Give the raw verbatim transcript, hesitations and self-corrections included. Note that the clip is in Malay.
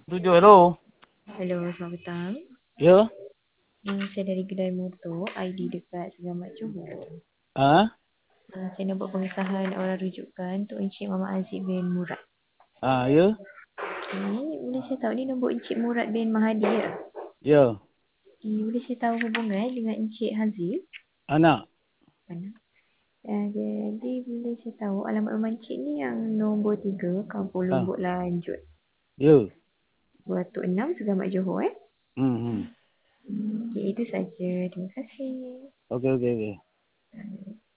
Tujuh, hello. Hello, selamat petang. Ya? Hmm, saya dari kedai motor, I D dekat Segamat Johor. Ha? Hmm, saya nak buat pengesahan orang rujukan untuk Encik Mama Aziz bin Murad. Ha, ya? Okay, boleh saya tahu ni nombor Encik Murad bin Mahadi ya? Ya. Okay, boleh saya tahu hubungan dengan Encik Haziq? Anak. Mana? Uh, jadi boleh saya tahu alamat rumah Encik ni yang nombor tiga, Kampung Ha. Lombok Lanjut. Ya. dua enam Segamat Johor eh? Hmm, hmm. Okay, itu saja. Terima kasih. Okey, okey, okey.